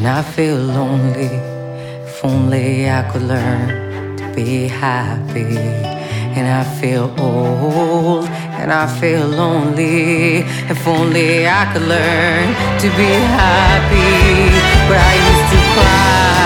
I feel lonely. If only I could learn to be happy. And I feel old and I feel lonely. If only I could learn to be happy. But I used to cry